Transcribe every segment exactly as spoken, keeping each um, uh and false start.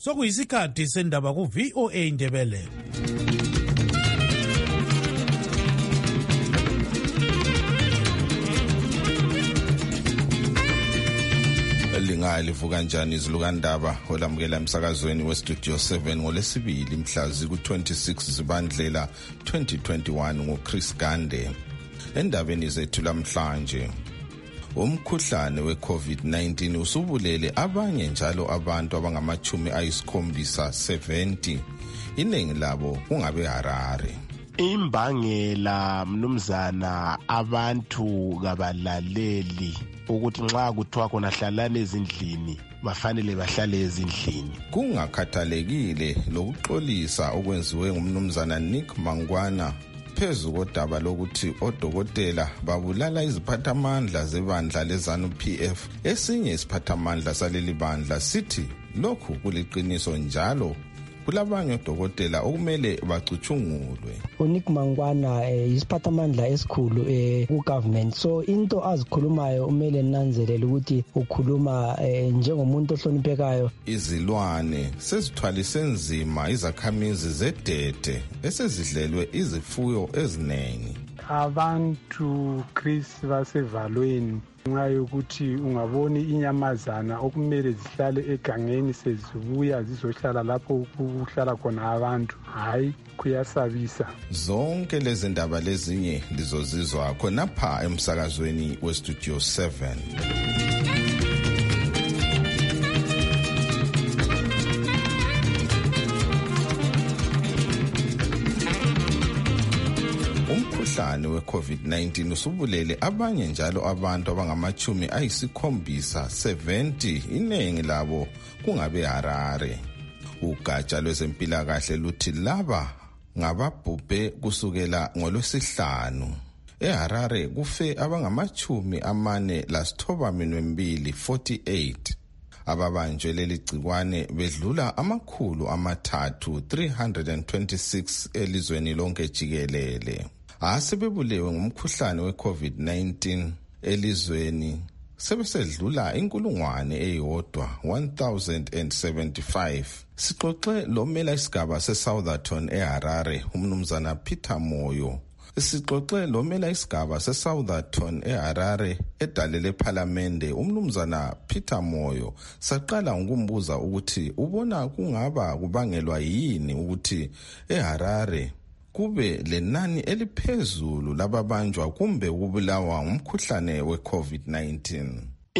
sokuyisikhathi sendaba ku V O A Ndebele. Lingali vuka kanjani izilukandaba olamukela emsakazweni we Studio seven ngolesibili mhlazi ku twenty-six Zibandlela twenty twenty-one ngoChris Gande. Endabeni zethu lamhlanje, umkhuhlane we-COVID nineteen usubulele abanye njalo abantu abangamachumi ayisikhombisa seventy, iningi labo kungabe Harare. Imbangela mnumzana abantu kabalaleli ukuthi nxa kuthiwa khona hlalane ezindlini bafanele bahlale ezindlini. Kungakhathalekile lokuxolisa okwenziwe ngumnumzana Nick Mangwana phezu kodaba lokuthi odokotela babulala iziphathamandla zebandla lezanu P F. Esinye isiphathamandla saleli bandla sithi lokhu kuliqiniso njalo kulabanye odokotela okumele bacutshungulwe. uNick Mangwana isiphathamandla esikhulu ku-government, so into azikhulumayo umele nanzelele ukuthi ukhuluma njengomuntu ohloniphekayo. Izilwane sezithwalise nzima izakhamizi zedede esezidlelwe izifuyo eziningi. Abantu Chris basevalweni nxa yokuthi ungaboni inyamazana okumele zihlale egangeni sezibuya zizohlala lapho kuhlala khona abantu, hayi kuyasabisa. Zonke lezi ndaba lezinye lizozizwa khonapha emsakazweni we Studio seven. Umkhuhlane we-COVID nineteen usubulele abanye njalo abantu abangamachumi ayisikhombisa seventy, iningi labo kungabe Harare. Ugatsha lwezempilakahle luthi laba ngababhubhe kusukela ngolwesihlanu. EHarare kufe abangamachumi amane lasithoba minwembili forty-eight. Ababanjwe leli gcikwane bedlula amakhulu amathathu three hundred twenty-six elizweni lonke jikelele. Asebebulewe ngumkhuhlane we-COVID nineteen elizweni sebesedlula inkulungwane eyodwa one thousand seventy-five. Sixoxe lo mela isigaba seSoutherton eHarare umnumzana Peter Moyo. Sixoxe lo mela isigaba seSoutherton eHarare edalele parliamente umnumzana Peter Moyo. Saqala ngokumbuza ukuthi ubona kungaba kubangelwa yini ukuthi eHarare kube lenani eliphezulu lababanjwa kumbe ukubulawa ngumkhuhlane we-COVID nineteen.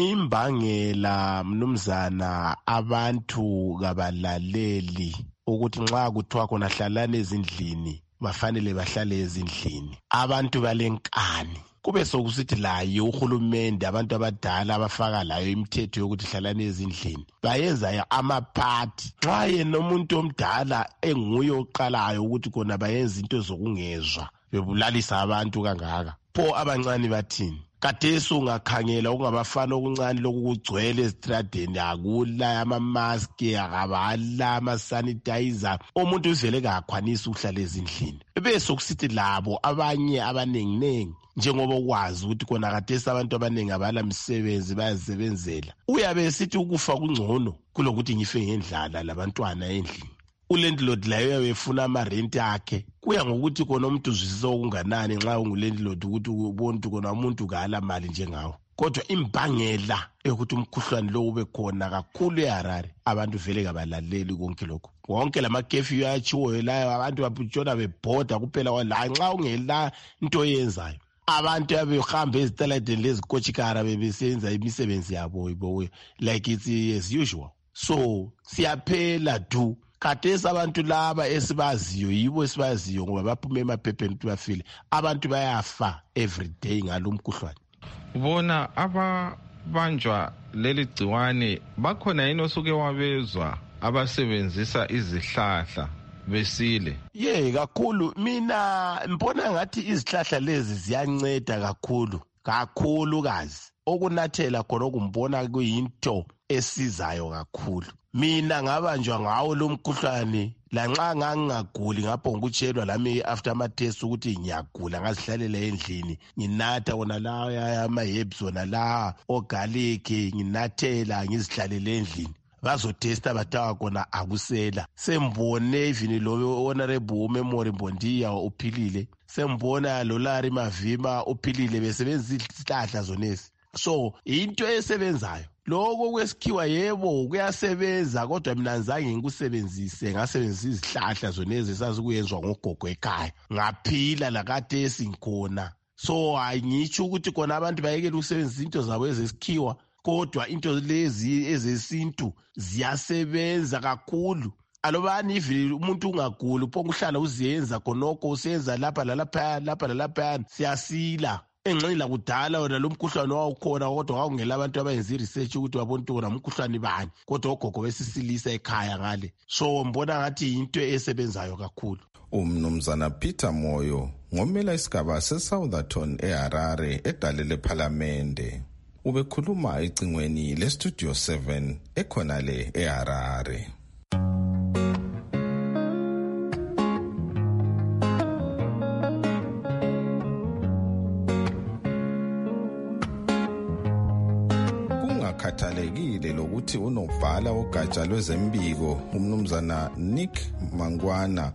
Imbangela mnumzana abantu kabalaleli ukuthi nxa kuthiwa khona hlalane ezindlini bafanele bahlale ezindlini. Abantu balenkani kube sokusithi laye uhulumende abantu abadala abafaka layo imithetho yokuthi hlalane ezindlini bayenza amaphathi. Nxa yena umuntu omdala enguye oqalayo ukuthi kona bayenza into zokungezwa bebulalisa abantu kangaka, pho abancane bathini? Khathesi ungakhangela ungabafana okuncane lokugcwele ezitradeni, akula ama-mask, akabala ama-sanitizer, umuntu uvele kakhwanisa ukuhlala ezindlini. Bese kusithi labo abanye abanenginengi njengoba ukwazi ukuthi kona khathesi abantu abanengi abala misebenzi bayazisebenzela, uyabe esithi ukufa kungcono kulokuthi ngife ngendlala labantwana endlini. Ulandlord layo uyabefuna amarenti akhe, kuya ngokuthi kona umuntu uzwisisa okunganani nxa ungulandlord ukuthi ubone ukuthi kona umuntu kala mali njengawo. Kodwa imbangela yokuthi umkhuhlane lo ube khona kakhulu eHarare abantu vele kabalaleli konke lokho. Wonke lamakefi ayachiwoyo layo abantu baputshona bebhoda kuphela la nxa ungela into yenzayo. Abantu abehamba ezitaladeni lezikochikara bebesenza imisebenzi yabo ibowe like it's as usual. So siyaphela du khathesi abantu laba esibaziyo yibo esibaziyo ngoba baphuma emaphepheni ukuthi bafile. Abantu bayafa every day ngalo mkhuhlane. Ubona ababanjwa leli gciwane bakhona yini osuke wabezwa abasebenzisa izihlahla besile? Ye kakhulu mina mbona ngathi izihlahla lezi ziyanceda kakhulu kakhulu kazi. Okunathela khona okumbona kuyinto esizayo kakhulu. Mina ngabanjwa ngawo lo mkhuhlane lanxa ngangaguli ngapho ngikutshelwa lami after ama test ukuthi ngiyagula ngazihlalela endlini nginatha wona la ama herbs wona la o garlic nginathela ngizihlalele endlini. bazotesta bathawa khona akusela. Sembone even lo honorable uMemory Mbondiya uphilile, sembona lo Larry Mavima uphilile besebenzisa izihlahla zonezi. So into esebenzayo lokho kwesikhiwa yebo kuyasebenza, kodwa mina ngizange ngikusebenzise, ngasebenzisa izihlahla zonezi sazi kuyenzwa ngogogo ekhaya, ngaphila lakade esinkhona. So angitsho ukuthi khona abantu bayekela ukusebenzisa into zabo ezesikhiwa, kodwa into lezi ezesintu ziyasebenza kakhulu. Alobani ivili umuntu ungaguli uphonga uhlala uziyenza khonokho, usenza lapha lalapha lapha lalapha, siyasila. Engxila kudala wona lo mkhuhlane wawukhona, kodwa kwakungela abantu abayenza research ukuthi babone ukuthi wona umkhuhlane bani, kodwa ogogo besisilisa ekhaya ngale. So mbona ngathi into esebenzayo kakhulu. Umnumzana Peter Moyo ngomela isigaba seSoutherton eHarare edalele parliamente. Ubekhuluma ecingweni leStudio seven ekhona le eHarare. Khathalekile lokuthi unobhala ogatsha lwezembiko umnumzana Nick Mangwana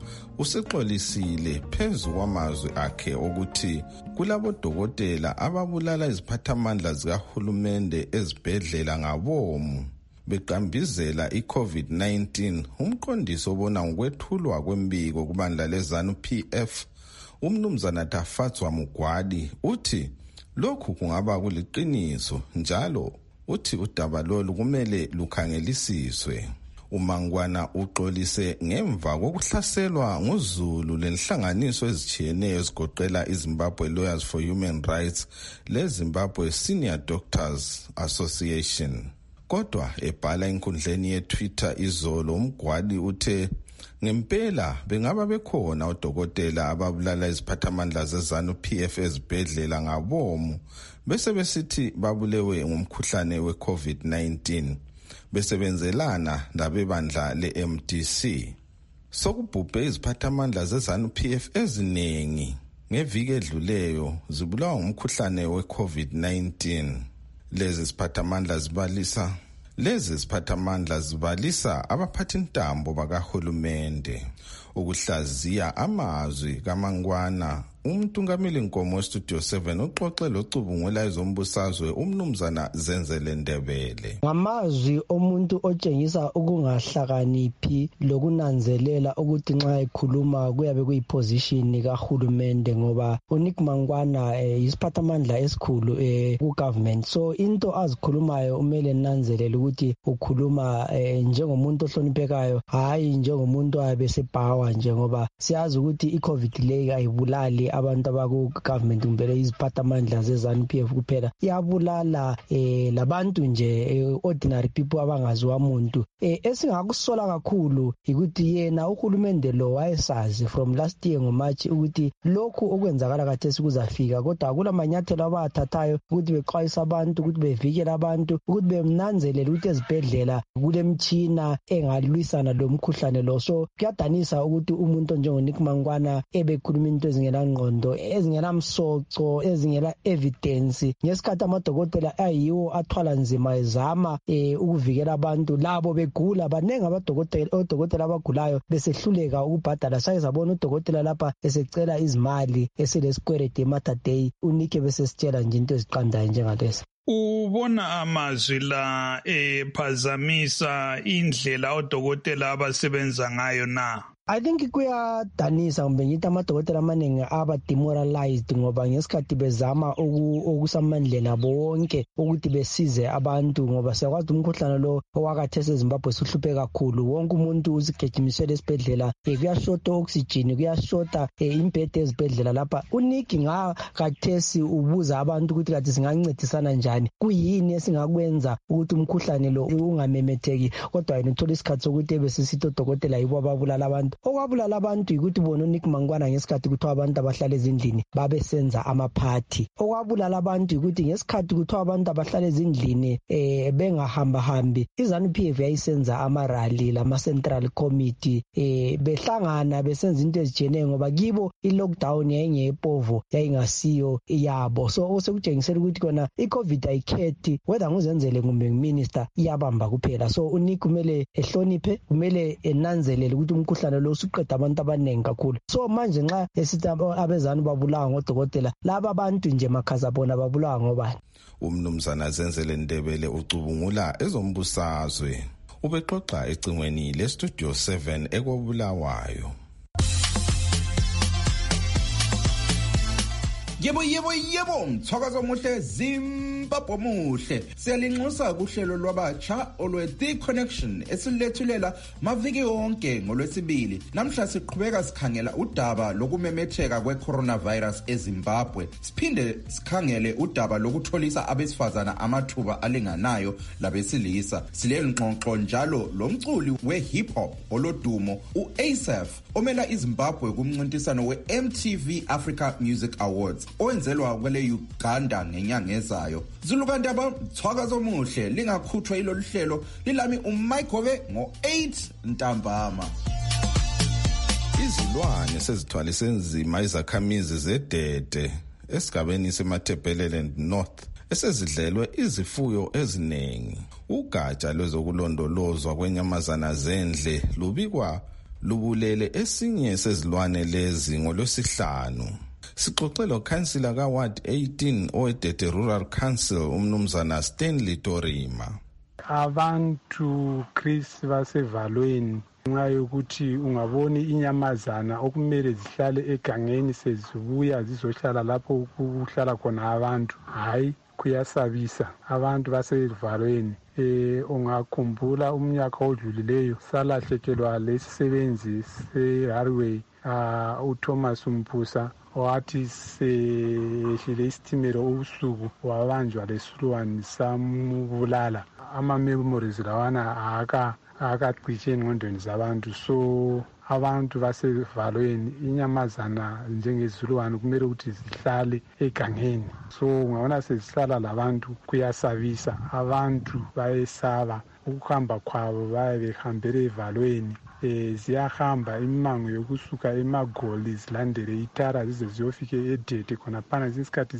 usexolisile phezu kwamazwi akhe ukuthi kulabo dokotela ababulala iziphathamandla zikahulumende ezibhedlela ngabomu beqambizela i-COVID nineteen. Umqondisi obona ngokwethulwa kwembiko kubandla lezanu P F umnumzana Tafatswa Mugwadi uthi lokhu kungaba kuliqiniso njalo uthi udaba lolu kumele lukhangelisiswe. uMangwana uxolise ngemva kokuhlaselwa ngozulu lenhlanganiso ezijiyeneyo ezigoqela iZimbabwe Lawyers for Human Rights leZimbabwe Senior Doctors Association. Kodwa ebhala enkundleni yeTwitter izolo, uMgwadi uthe ngempela bengaba bekhona odokotela ababulala iziphathamandla zezanu P F ezibhedlela ngabomu bese besithi babulewe ngumkhuhlane we-COVID nineteen besebenzelana labebandla le-M D C. Sokubhubhe iziphathamandla zezanu P F eziningi ngeviki edluleyo zibulawa ngumkhuhlane we-COVID nineteen. Lezi ziphathamandla zibalisa Lezi ziphathamandla zibalisa abaphathintambo bakahulumende. Ukuhlaziya amazwi kaMangwana, umthungameli nkomo weStudio seven uxoxe locubungula ezombusazwe umnumzana Zenzele Ndebele. Ngamazwi omuntu otshengisa ukungahlakaniphi lokunanzelela ukuthi nxa ekhuluma kuyabe kuyiposition kahulumende, ngoba uNick Mangwana eh, isiphathamandla esikhulu eh, ku-government. So into azikhulumayo umele nanzelela ukuthi ukhuluma eh, njengomuntu ohloniphekayo, hayi njengomuntu abesepower, njengoba siyazi ukuthi i-COVID le ayibulali abantu abaku-government kumbele iziphathamandla zezanu P F kuphela, iyabulala eh, labantu nje eh, ordinary people abangaziwa muntu. Eh, esingakusola kakhulu ukuthi yena uhulumende lo wayesazi from last year ngoMarch ukuthi lokhu okwenzakala khathesi kuzafika, kodwa akula manyathelo abathathayo ukuthi bexwayisa abantu, ukuthi bevikele abantu, ukuthi bemnanzelele ukuthi ezibhedlela kulemtshina engalwisana lo mkhuhlane lo. So kuyadanisa ukuthi umuntu njengoNick Mangwana ebekhuluma into ezingela ngqondo, ezingela msoco, ezingela evidence, ngesikhathi amadokotela ayiwo athwala nzima ezama eh, ukuvikela abantu labo begula. Banengi abadokotela odokotela abagulayo besehluleka ukubhadala. Sayizabona udokotela lapha esecela izimali eselesikwelede eMater Day, uNick besesitshela nje into eziqandayo njengalezi. Ubona amazwi la ephazamisa indlela odokotela abasebenza ngayo na? I think kuyadanisa kumbe ngithi amadokotela amaningi aba demoralized ngoba ngesikhathi bezama okusamandlela bonke ukuthi besize abantu, ngoba siyakwazi umkhuhlane lo owakhathesi eZimbabwe sihluphe kakhulu. Wonke umuntu uzigejimisela esibhedlela, kuyashota oxygen, kuyashota imbhede ezibhedlela lapha. uNick ngakhathesi ubuza abantu ukuthi kathi singancedisana njani, kuyini esingakwenza ukuthi umkhuhlane lo ungamemetheki, kodwa yena uthola isikhathi sokuthi ebesisithi odokotela yibo ababulala abantu. okwabulala abantu ukuthi bona uNick Mangwana ngesikhathi kuthiwa abantu abahlala ezindlini babesenza amaphathi. Okwabulala abantu ukuthi ngesikhathi kuthiwa abantu abahlala ezindlini eh bengahamba hambi iZANU-P F yayisenza amarally lama Central Committee eh behlangana besenza into ezijeneyo ngoba kibo i-lockdown yayingepovo yayingasiyo yabo. So osekutshengisela ukuthi kona i-COVID ayikhethi whether nguzenzele kumbe ngiminister iyabamba kuphela. So uNick kumele ehloniphe, kumele enanzelele ukuthi umkhuhlane lo usuqeda abantu abaningi kakhulu. So manje nxa esithi abezanu babulawa ngodokotela laba abantu nje makhaza bona babulawa ngobani? Umnumzana Zenzele Ndebele ucubungula ezombusazwe ubexoxa ecingweni le Studio seven ekobulawayo. Yebo yebo yebo mthwakazo muhle Zimbabwe muhle siyalinxusa kuhlelo lwabatsha olwe The Connection esilethulela maviki onke ngolwesibili. Namhla siqhubeka sikhangela udaba lokumemetheka kwe-coronavirus eZimbabwe. Siphinde sikhangele udaba lokutholisa abesifazana amathuba alinganayo labesilisa. Silengxoxo njalo lomculi we-hip hop olodumo u-Asaph omela iZimbabwe kumncintiswano we-M T V Africa Music Awards owenzelwa kwele Uganda ngenyanga ezayo. Zulukandaba mthwakazo muhle lingakhuthwa ilolu hlelo lilami uMichael ngo eight ntambama. Izilwane sezithwalise nzima izakhamizi zedede esigabeni seMathebeleland North esezidlelwe izifuyo eziningi. Ugatsha lwezokulondolozwa kwenyamazana zendle lubikwa lubulele esinye sezilwane lezi ngolwesihlanu. Sixoxela ukansila kaWard eighteen owedede Rural Council umnumzana Stanley Torima. Abantu Chris basevalweni nxa yokuthi ungaboni inyamazana okumele zihlale egangeni sezibuya zizohlala lapho kuhlala khona abantu, hayi kuyasabisa. Abantu basevalweni eh ungakhumbula umnyaka odlulileyo salahlekelwa lesisebenzi se-Harway uh, uThomas Mphusa wathi sehlile isitimela ubusuku wabanjwa lesilwane samubulala. Ama-memories lawana aka akacishe engqondweni zabantu. So abantu basevalweni inyamazana njengezilwane kumele ukuthi zihlale egangeni. So ungabona sezihlala labantu kuyasabisa. Abantu bayesaba ukuhamba kwabo baye behambele evalweni. Eh ziyahamba imango yokusuka eMagoli zilandele itara zize ziyofika eDede khona phana isikhathi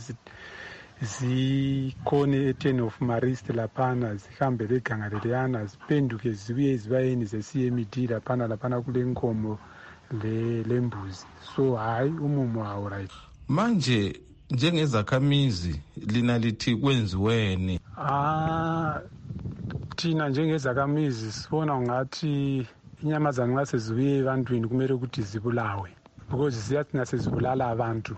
zikhone e-ten of Marist laphana zihambe leganga leliyana zipenduke zibuye zibayeni zesiye emidi laphana laphana kule nkomo le lembuzi. So hayi umumo wawo right. Manje njengezakhamizi lina lithi kwenziweni? Ah thina njengezakhamizi sibona ngathi inyamazana nxa sezibuye ebantwini kumele ukuthi zibulawe because ziyathina sezibulala abantu.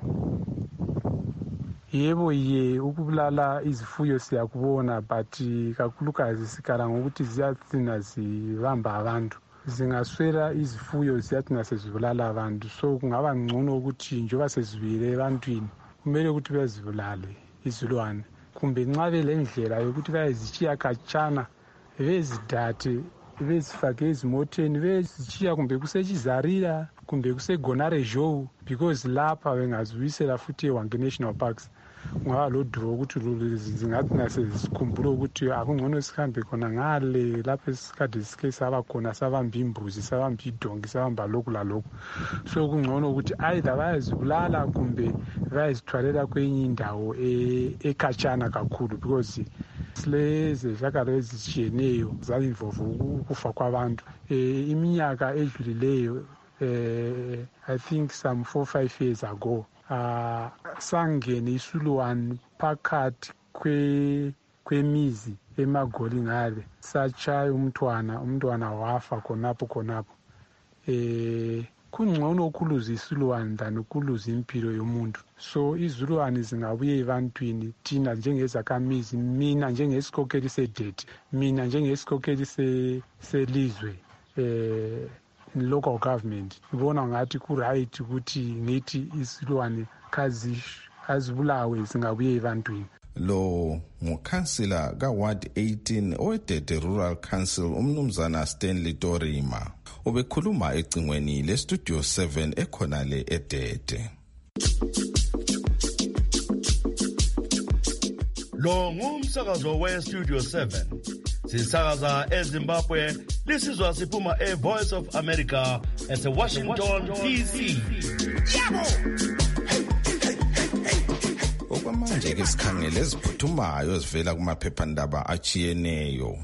Yebo ye ukubulala izifuyo siyakubona but kakhulukazi sikala ngokuthi ziyathina zibamba abantu. Zingaswela izifuyo ziyathina sezibulala abantu. So kungaba ngcono ukuthi njengoba sezibuyele ebantwini kumele ukuthi bezibulale izilwane. Kumbe nxa belendlela yokuthi bayezitshiya khatshana bezidathe bezifake ezimoteni bezichiya kumbe kusechizarira kumbe kusegonare Joe because lapha bengazibuyisela futhi eWange National Parks ngaba loduro ukuthi zingathi nasesikhumbula ukuthi akungcono sihambe khona ngale lapha esikade sike saba khona sabamba imbuzi sabamba idonki sabamba lokhu lalokhu. So kungcono ukuthi either bayazibulala kumbe bayazithwalela kwenye indawo ekhatshana kakhulu because sileze zakalo ezitshiyeneyo zainvolve ukufa kwabantu. Eh iminyaka edlulileyo eh I think some four five years ago uh sangene isulwane phakathi kwe kwemizi eMagoli ngale sachaya umntwana umntwana wafa khonapho khonapho. Eh kungcono ukuluza isilwane than ukuluza impilo yomuntu. So izilwane zingabuye ebantwini thina njengezakhamizi, mina njengesikhokheli sedede, mina njengesikhokheli selizwe eh in local government ngibona ngathi ku right ukuthi ngithi izilwane kazi azibulawe zingabuye ebantwini. Lo ngukhansila kaWard eighteen owedede Rural Council umnumzana Stanley Torima. ubekhuluma ecingweni lestudio seven ekhonale eDede. Lo ngumsakazo we-Studio seven. Sisakaza eZimbabwe, lisizwa siphuma e-Voice of America ese-Washington, D C. Okwamanje-ke sikhangele eziphuthumayo ezivela kumaphephandaba achiyeneyo.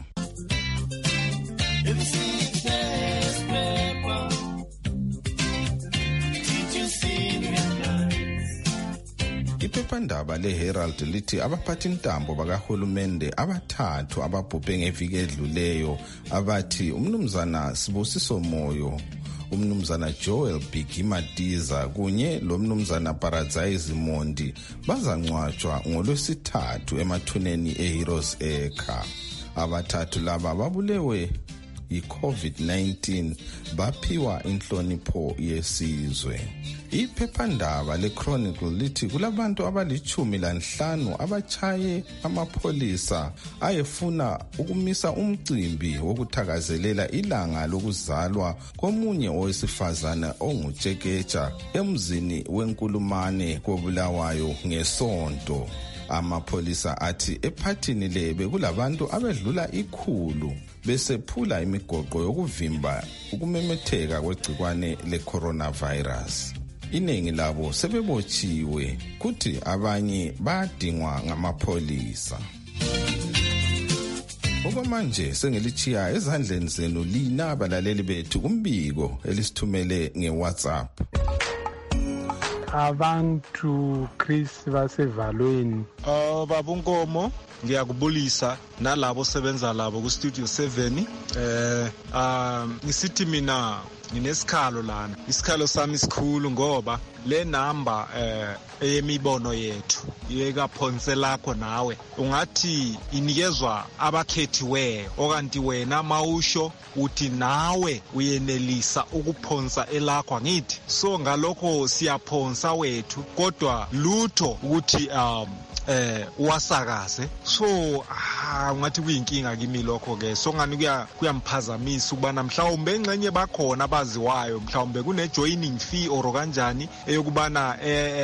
Iphephandaba leHerald lithi abaphathi intambo bakahulumende abathathu ababhubhe ngeviki edluleyo abathi umnumzana Sibusiso Moyo, umnumzana Joel Bigimatiza kunye lomnumzana Paradise Mondi bazangcwatshwa ngolwesithathu emathuneni eHeroes Acre. Abathathu laba babulewe i-COVID nineteen baphiwa inhlonipho yesizwe. Iphephandaba le-Chronicle lithi kulabantu abalichumi lanhlanu abachaye amapholisa ayefuna ukumisa umcimbi wokuthakazelela ilanga lokuzalwa komunye owesifazana onguTsheketsha emzini wenkulumane koBulawayo ngesonto. Amapholisa athi ephathini lebe kulabantu abedlula ikhulu besephula imigoqo yokuvimba ukumemetheka kwegcikwane le-coronavirus. Iningi labo sebebotshiwe kuthi abanye badingwa ngamapholisa. Okwamanje sengelichiya ezandleni zenu lina abalaleli bethu umbiko elisithumele nge-WhatsApp. Abantu Chris basevalweni. Uh babunkomo ngiyakubulisa nalabo sebenza labo ku Studio seven. Eh um ngisithi mina nginesikhalo lana. Isikhalo sami sikhulu ngoba le number eh eyemibono yethu yeka phonse lakho nawe ungathi inikezwa abakhethiweyo okanti wena mawusho uthi nawe uyenelisa ukuphonsa elakho angithi. So ngalokho siyaphonsa wethu kodwa lutho ukuthi um eh wasakaze. So ah ungathi kuyinkinga kimi lokho ke. So ngani kuya kuyamphazamisa ubana mhlawumbe engxenye bakhona abaziwayo mhlawumbe kune joining fee or kanjani eyokubana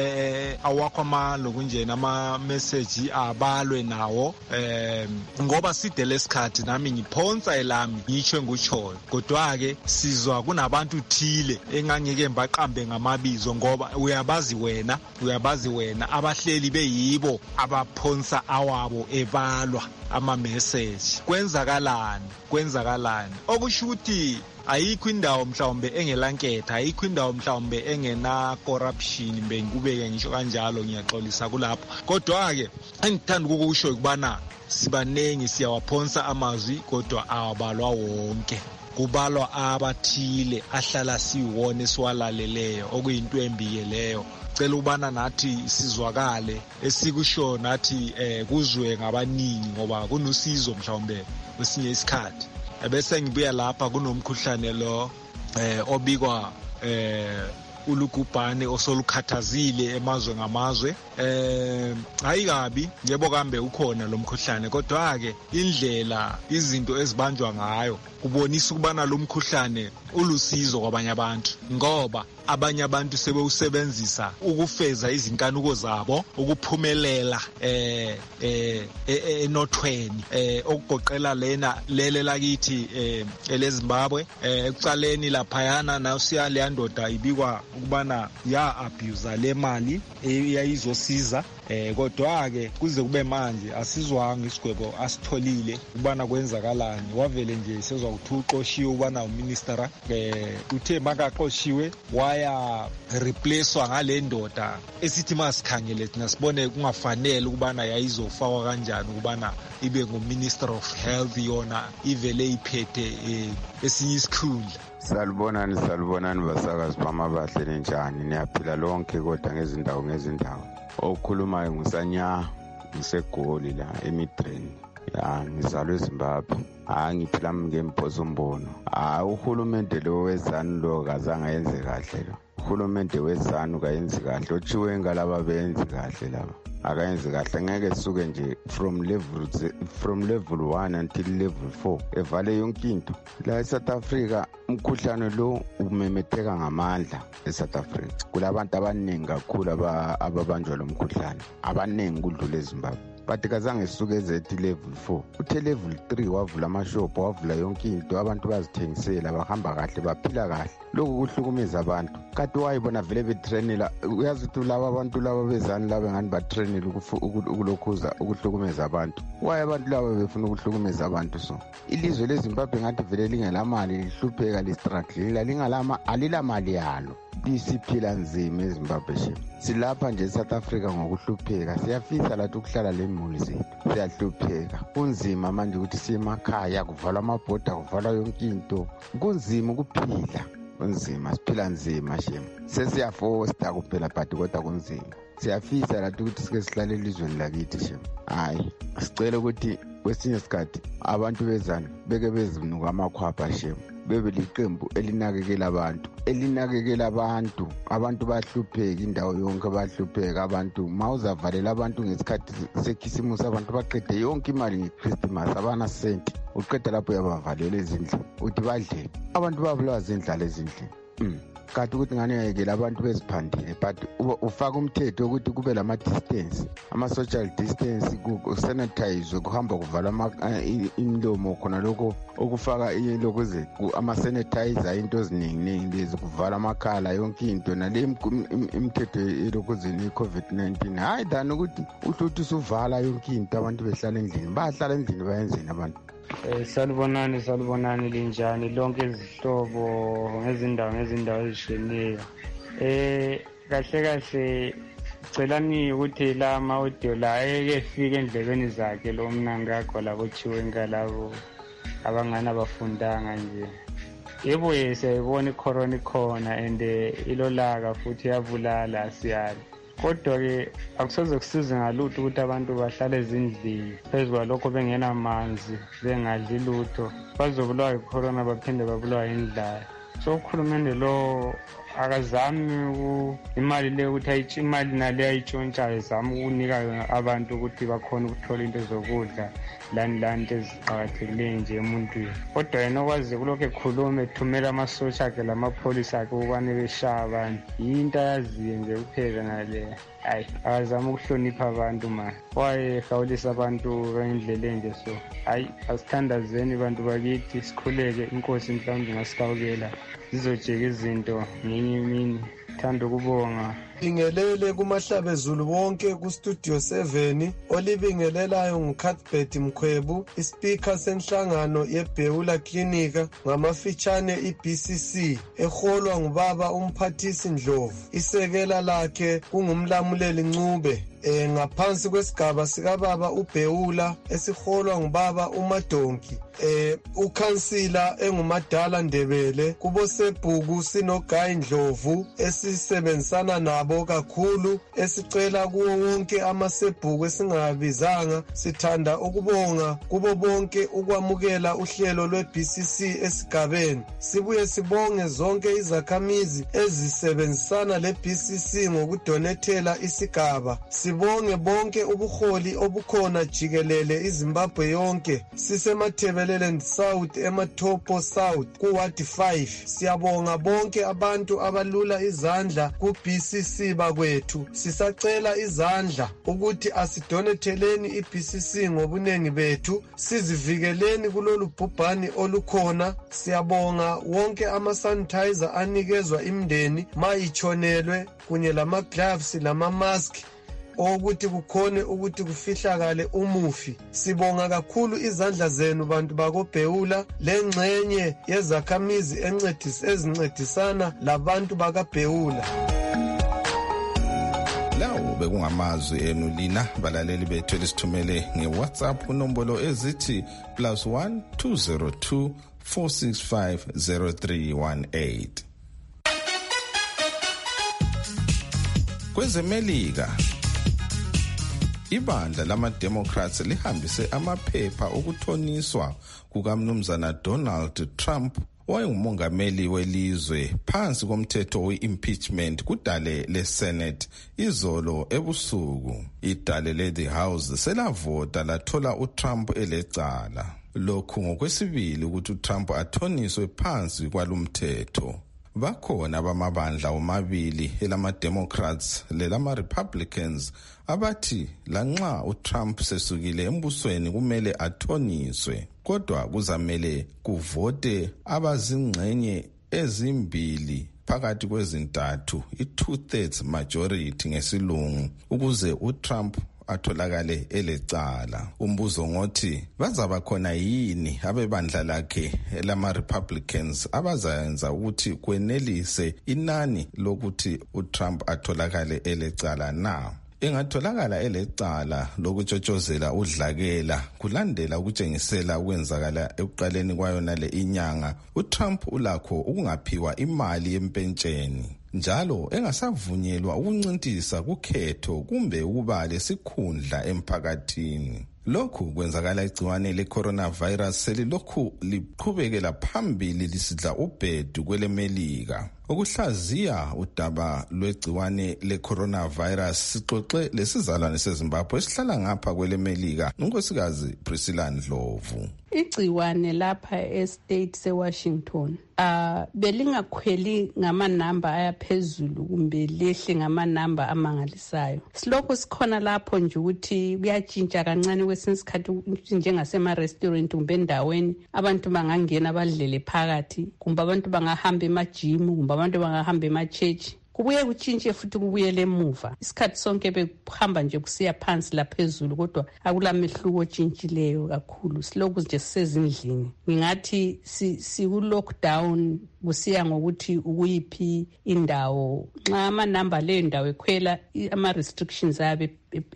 eh awakho amalo kunjena ama message abalwe nawo eh ngoba side lesikhathi nami ngiphonsa elami ngitshe nguchoyo kodwa ke sizwa kunabantu thile engangeke mbaqambe ngamabizo ngoba uyabazi wena uyabazi wena abahleli beyibo abaphonsa awabo ebalwa ama message. Kwenzakalani kwenzakalani okusho ukuthi ayikho indawo mhlawumbe engelanketha, ayikho indawo mhlawumbe engena corruption bengikubeke ngisho kanjalo ngiyaxolisa kulapho. Kodwa ke engithanda ukusho ukubana sibanengi siyawaphonsa amazwi kodwa awabalwa wonke. Kubalwa abathile ahlala siwone siwalaleleyo okuyinto embiyeleyo. Cela ubana nathi sizwakale esikusho nathi eh kuzwe ngabaningi ngoba kunusizo mhlawumbe kwesinye isikhathi. Bese ngibuya lapha kunomkhuhlane lo eh obikwa eh ulugubhane osolukhathazile emazwe ngamazwe. Eh hayi kabi yebo kambe ukhona lo mkhuhlane kodwa ke indlela izinto ezibanjwa ngayo kubonisa ukubana lo mkhuhlane ulusizo kwabanye abantu ngoba abanye abantu sebewusebenzisa ukufeza izinkanuko zabo ukuphumelela eh eh enothweni eh okugoqela lena lele lakithi eh eleZimbabwe eh ekucaleni laphayana na usiya leyandoda ibikwa ukubana ya abuse le mali eyayizosiza eh kodwa ke kuze kube manje asizwanga isigwebo asitholile ubana kwenzakalani wavele nje sezwa ukuthi uqoshiwe ubana uminister eh uthe makaqoshiwe waya replacewa ngale ndoda esithi masikhangele thina sibone kungafanele ukubana yayizofakwa kanjani ukubana ibe nguminister of health yona ivele iphethe esinye isikhundla. Salibonani salibonani basakazi bamabahle nenjani niyaphila lonke kodwa ngezindawo ngezindawo. Okhulumayo ngusanya ngisegoli la eMidrand. Ya ngizalwe eZimbabwe. Ah ngiphila ngempozombono. Ah uhulumende lo wezani lo kazange yenze kahle lo. Uhulumende wezani kayenzi kahle. Ochiwe ngalaba benzi kahle laba. akayenzi kahle ngeke suke nje from level from level one until level four evale yonke into la eSouth Africa. Umkhuhlane lo umemetheka ngamandla eSouth Africa. Kulabantu abaningi kakhulu ababanjwa lo mkhuhlane, abaningi kudlula eZimbabwe. But kazange suke ezethi level four uthe level three wavula amashop, wavula yonke into, abantu bazithengisela, bahamba kahle, baphila kahle. Lokhu kuhlukumeza abantu. Kade wayibona vele betrainela, uyazi ukuthi laba abantu laba bezani laba ngani batrainela ukulokhuza ukuhlukumeza abantu. Waye abantu laba befuna ukuhlukumeza abantu. So ilizwe leZimbabwe ngathi vele lingelamali, lihlupheka, listruggle, lingalama alilamali yalo. Lisiphila nzima eZimbabwe she. Silapha nje eSouth Africa ngokuhlupheka, siyafisa lathi ukuhlala lemuli zethu, siyahlupheka. Kunzima manje ukuthi siyemakhaya, kuvalwa amabhoda, kuvalwa yonke into. Kunzima ukuphila, kunzima, siphila nzima shema. Sesiyafosta kuphela but kodwa kunzima. Siyafisa lathi ukuthi sike sihlale elizweni lakithi shema. Hayi, sicela ukuthi kwesinye isikhathi abantu bezana beke bezinuka amakhwapha shema. Bebe liqembu elinakekela abantu, elinakekela abantu. Abantu bahlupheka indawo yonke, bahlupheka abantu. Mawuzavalela abantu ngesikhathi sekhisimusi, abantu baqede yonke imali ngeChristmas, abana senti. Uqeda lapho uyabavalela ezindlini uthi badle. Abantu babulawa zindlala ezindlini. Mm. Kanti ukuthi ngane uyayekela abantu beziphandile, but ufaka umthetho ukuthi kube lama distance, ama social distance, ku sanitize, kuhamba kuvala imilomo khona lokho okufaka ilokuze ama sanitizer into eziningi lezi, kuvala amakhala yonke into nale imithetho elokuze ni COVID nineteen. Hayi than ukuthi uhluthi usuvala yonke into, abantu behlala endlini, bahlala endlini bayenzeni abantu. Eh salibonani salibonani linjani lonke izihlobo ngezindawo ngezindawo ezishiyeneyo. Eh kahle kahle celani ukuthi la ma audio la eke fike endlebeni zakhe lo mnangakho labo chiwenga labo abangana abafundanga nje. Yebo siyayibona icorona ikhona and ilolaka futhi yabulala siyali. Kodwa-ke akusoze kusize ngalutho ukuthi abantu bahlale ezindlini phezu kwalokho bengenamanzi, bengadli lutho, bazobulawa yicorona baphinde babulawa yindlala. So ukhulumende lo akazami imali le ukuthi imali nale ayitshontsha ezama ukunika abantu ukuthi bakhona ukuthola into zokudla lani lanto eziqakathekileyo nje emuntwini. Kodwa yena okwazi kulokho ekhuluma ethumela amasosha akhe lamapholisa akhe ukubane beshaya abantu, yinto ayaziyo nje kuphela nale. Hayi, akazama ukuhlonipha abantu manje, wayehawulisa abantu ngendlela enje. So hayi, asithandazeni abantu bakithi, sikhuleke, inkosi mhlawumbe ngasikawukela zizojeka izinto ngenye imini. Thanda ukubonga bingelele kumahlabezulu bonke ku Studio seven, olibingelelayo nguCathbert Mkhwebu, ispeaker senhlangano yeBeula Clinic ngamafitshane iB C C, eholwa ngubaba umphathisi Ndlovu, isekela lakhe kungumlamuleli Ncube. Eh ngaphansi kwesigaba sikababa uBeula esiholwa ngubaba uMadonki, eh ukhansila engumadala Ndebele, kubo sebhuku sinoGayi Ndlovu esisebenzisana nabo kakhulu, esicela kuwo wonke amasebhuku esingabizanga. Sithanda ukubonga kubo bonke ukwamukela uhlelo lweB C C esigabeni. Sibuye sibonge zonke izakhamizi ezisebenzisana leB C C ngokudonethela isigaba. Sibonge bonke ubuholi obukhona jikelele iZimbabwe yonke. Sisemathebelele South, eMatopo South ku Ward five. Siyabonga bonke abantu abalula izandla kuB C C bakwethu. Sisacela izandla ukuthi asidonetheleni iB C C ngobunengi bethu, sizivikeleni kulolu bhubhane olukhona. Siyabonga wonke ama sanitizer anikezwa imndeni mayichonelwe, kunye lama gloves lama mask ukuthi kukhone ukuthi kufihlakale umufi. Sibonga kakhulu izandla zenu bantu bakoBeula, lengxenye yezakhamizi encedisa ezincedisana labantu bakaBeula. Lawo bekungamazwi enu lina balaleli bethu elisithumele ngeWhatsApp unombolo ezithi plus one two zero two four six five zero three one eight. KwezeMelika, ibandla lama-Democrats lihambise amaphepha okuthoniswa kukamnumzana Donald Trump owayengumongameli welizwe phansi komthetho we-impeachment kudale le-Senate izolo ebusuku. Idale le-The House selavota lathola uTrump elecala. Lokhu ngokwesibili ukuthi uTrump athoniswe phansi kwalumthetho. Bakhona bamabandla omabili elama-Democrats lelama-Republicans abathi lanxa uTrump sesukile embusweni kumele athoniswe, kodwa kuzamele kuvote abazingxenye ezimbili phakathi kwezintathu, i-two-thirds majority ngesilungu, ukuze uTrump atholakale elecala. Umbuzo ngothi bazaba khona yini abebandla lakhe elama-Republicans abazayenza ukuthi kwenelise inani lokuthi uTrump atholakale elecala na? Engatholakala elecala lokutshotshozela udlakela kulandela ukutshengisela ukwenzakala ekuqaleni kwayona le inyanga, uTrump ulakho ukungaphiwa imali yempentsheni, njalo engasavunyelwa ukuncintisa kukhetho kumbe ukuba lesikhundla emphakathini. Lokhu kwenzakala igciwane le-coronavirus selilokhu liqhubekela phambili lisidla ubhedu kwelemelika. Ukuhlaziya udaba lwegciwane le-coronavirus sixoxe lesizalwane seZimbabwe esihlala ngapha kwelemelika, unkosikazi Priscilla Ndlovu. Igciwane lapha estate seWashington uh belingakhweli ngamanamba ayaphezulu kumbe lehle ngamanamba amangalisayo. Silokho sikhona lapho nje ukuthi kuyatshintsha kancane kwesinye isikhathi njengasema restaurant kumbe endaweni abantu bangangena badlele phakathi, kumbe abantu bangahamba emajimu, kumbe abantu bangahamba emachechi, kubuye kutshintshe futhi kubuyele emuva. Isikhathi sonke bekuhamba nje kusiya phansi laphezulu, kodwa akulamehluko otshintshileyo kakhulu. Silokhu nje sisezindlini. Ngingathi si, si ku-lockdown kusiya ngokuthi ukuyiphi indawo. Nxa amanamba leyo ndawo ekhwela ama-restrictions abe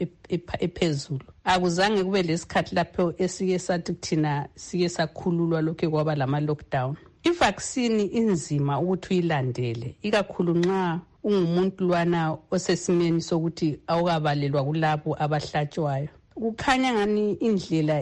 ephezulu, akuzange kube lesikhathi lapho esike sathi kuthina sike sakhululwa lokho kwaba lama-lockdown. I-vaccine inzima ukuthi uyilandele, ikakhulu nxa ungumuntu lwana osesimeni sokuthi awukabalelwa kulabo abahlatshwayo. Kukhanya ngani indlela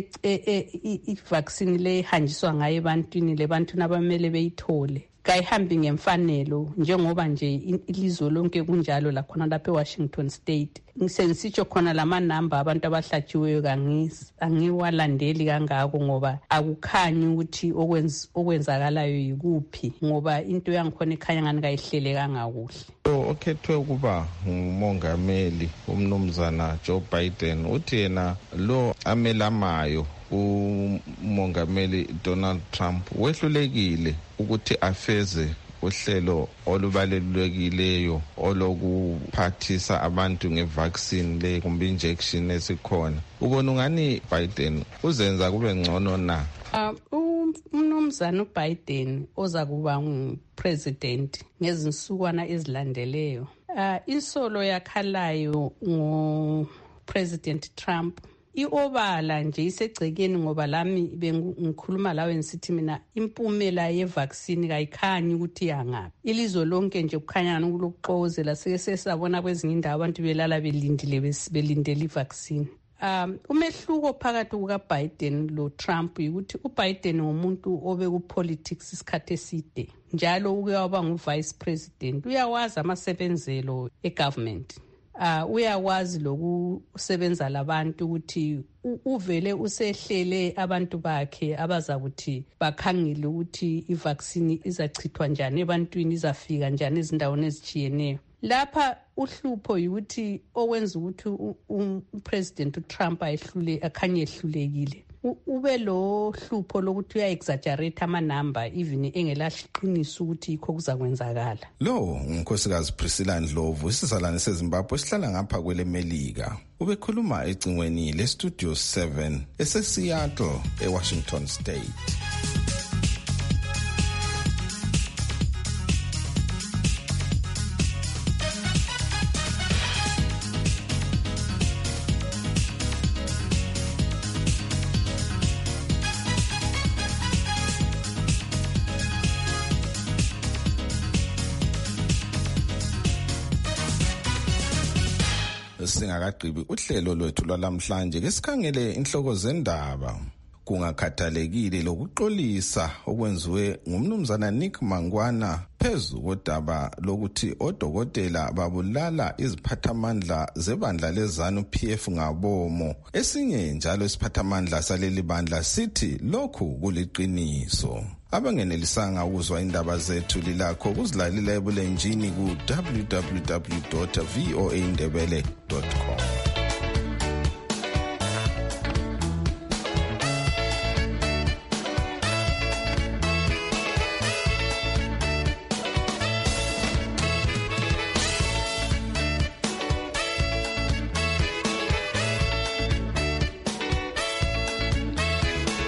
i-vaccine le ihanjiswa ngayo ebantwini lebantwini abamele beyithole kayihambi ngemfanelo, njengoba nje ilizwe lonke kunjalo lakhona lapha eWashington state. Ngisensitsho khona lamanamba abantu abahlatshiweyo angiwalandeli kangako ngoba akukhanyi ukuthi okwenzakalayo yikuphi, ngoba into yangikhona ikhanya ngani kayihlele kangakuhle. Okhethwe ukuba ngumongameli umnumzana Joe Biden uthi yena lo amelamayo umongameli Donald Trump wehlulekile ukuthi afeze uhlelo olubalulekileyo olokuphathisa abantu ngevaccine le kumbe injection esikhona. Ubona ngani Biden uzenza kube ngcono na? Uh, umnumzana uBiden oza kuba ngupresident ngezinsukwana ezilandeleyo. Uh, insolo yakhalayo ngopresident Trump iobala nje isegcekeni, ngoba lami bengikhuluma lawe ngisithi mina impumela yevaccine kayikhanyi ukuthi yangapi. Ilizwe lonke nje kukhanya ukulokuxozela sike sesabona kwezinye indawo abantu belala belindile belindele ivaccine. Um umehluko phakathi kukaBiden lo Trump ukuthi uBiden ngumuntu obe kupolitics isikhathi eside, njalo uyaba nguvice president, uyawazi amasebenzelo egovernment. Uh, uyawazi lokusebenza labantu ukuthi uvele usehlele abantu bakhe abazakuthi bakhangile ukuthi ivaccine izachithwa njani ebantwini, izafika njani ezindaweni ezitshiyeneyo. Lapha uhlupho ukuthi owenza ukuthi uPresident uTrump ayehlule akhanye ehlulekile. Ube lo hlupho lokuthi uya-exaggerate amanamba even engelaqiniswa ukuthi yikho kuzakwenzakala. Lo unkosikazi Priscilla Ndlovu isizalwane seZimbabwe esihlala ngapha kwelemelika ubekhuluma ecingweni le-Studio seven ese-Seattle eWashington State. Singakagqibi uhlelo lwethu lwalamhlanje ke sikhangele inhloko zendaba. kungakhathalekile lokuxolisa okwenziwe ngumnumzana Nick Mangwana phezu kodaba lokuthi odokotela babulala iziphathamandla zebandla lezanu P F ngabomo. Esinye njalo isiphathamandla saleli bandla sithi lokhu kuliqiniso. Abangenelisanga ukuzwa indaba zethu lilakho kuzilalela ebulenjini ku w w w dot voa ndebele dot com.